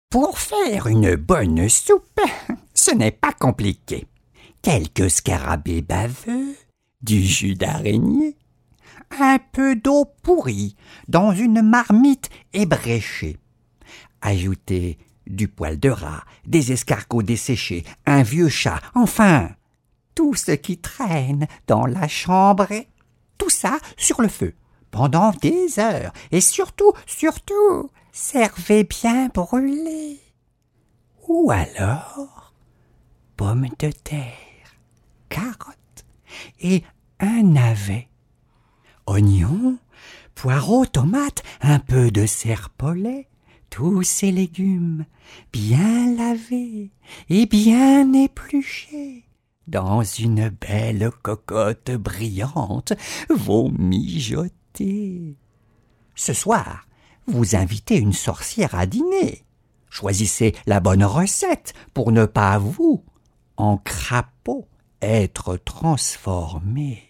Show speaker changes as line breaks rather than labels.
Pour faire une bonne soupe, ce n'est pas compliqué. Quelques scarabées baveux, du jus d'araignée, un peu d'eau pourrie dans une marmite ébréchée. Ajoutez du poil de rat, des escargots desséchés, un vieux chat, enfin, tout ce qui traîne dans la chambrée. Tout ça sur le feu, pendant des heures, et surtout, servez bien brûlé. Ou alors, pommes de terre, carottes et un navet, oignons, poireaux, tomates, un peu de serpolet, tous ces légumes bien lavés et bien épluchés dans une belle cocotte brillante vont mijoter. Ce soir, vous invitez une sorcière à dîner. Choisissez la bonne recette pour ne pas vous, en crapaud, être transformé.